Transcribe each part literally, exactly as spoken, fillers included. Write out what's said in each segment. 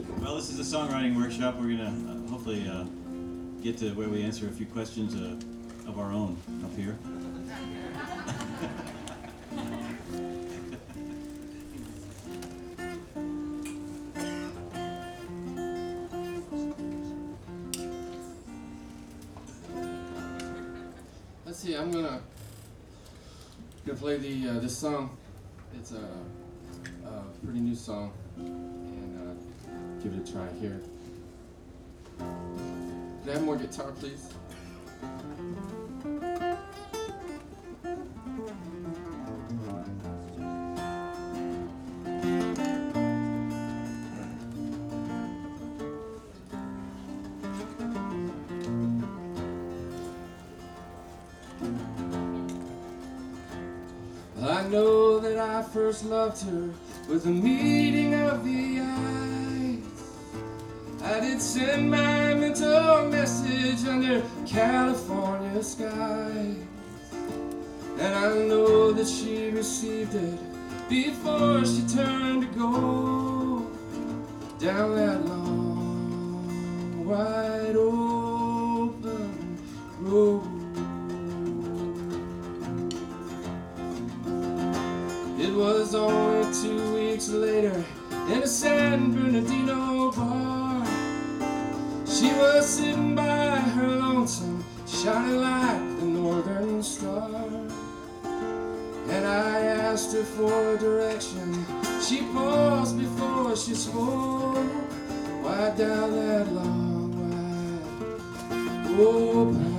Well, this is a songwriting workshop. We're gonna uh, hopefully uh, get to where we answer a few questions uh, of our own up here. Let's see. I'm gonna gonna play the uh, this song. It's a, a pretty new song, and uh, give it a try here. Can I have more guitar, please? I know that I first loved her with the meeting of the eyes. I did send my mental message under California skies, and I know that she received it before she turned to go down that long, wide open road. It was only two weeks later in a San Bernardino bar. She was sitting by her lonesome, shining like the northern star. And I asked her for direction. She paused before she spoke. Why down that long, wide open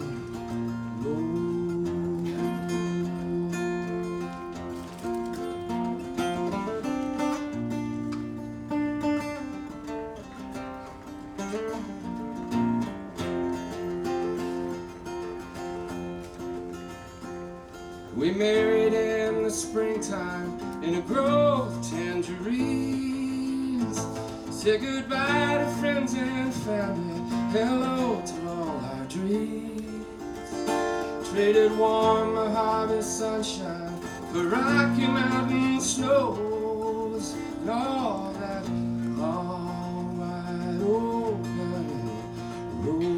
we married in the springtime in a grove of tangerines. Said goodbye to friends and family, hello to all our dreams. Traded warm Mojave sunshine for Rocky Mountain snows, and all that long, wide open road.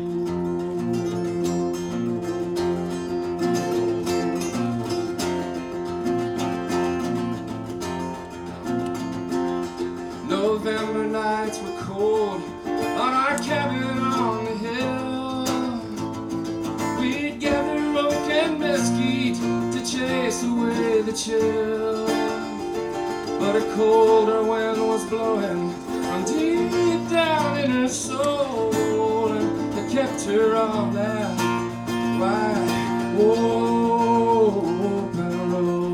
November nights were cold on our cabin on the hill. We'd gather oak and mesquite to chase away the chill. But a colder wind was blowing from deep down in her soul, and it kept her on that wide open road.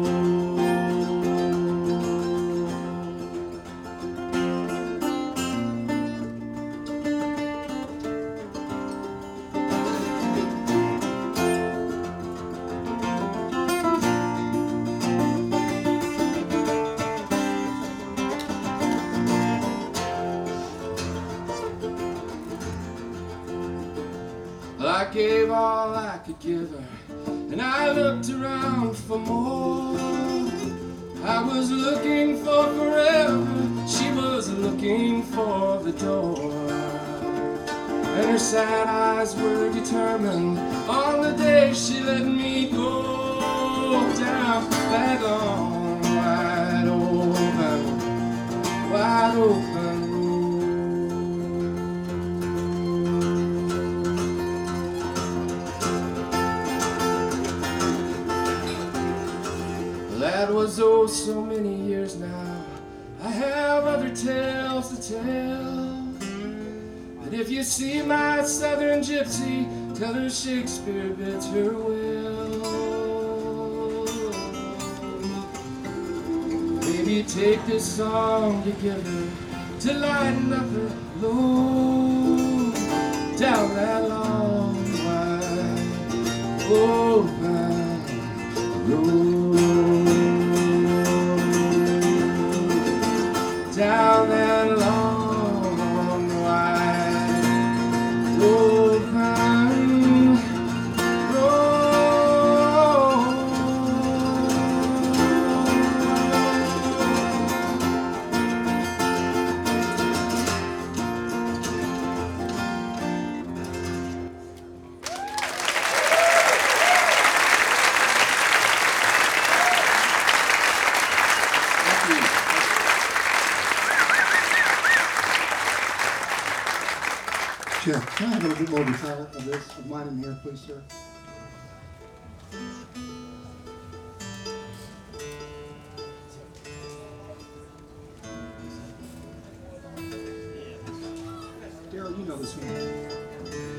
I gave all I could give her, and I looked around for more. I was looking for forever, she was looking for the door. And her sad eyes were determined on the day she let me go down that long, wide open, wide open road. That was oh so many years now. I have other tales to tell. But if you see my southern gypsy, tell her Shakespeare bids her will. Maybe take this song together to lighten up her load down that long, wide open road. Down that long, wide open road. Yeah, can I have a little bit more guitar of this, of mine in here, please, sir? Daryl, you know this one.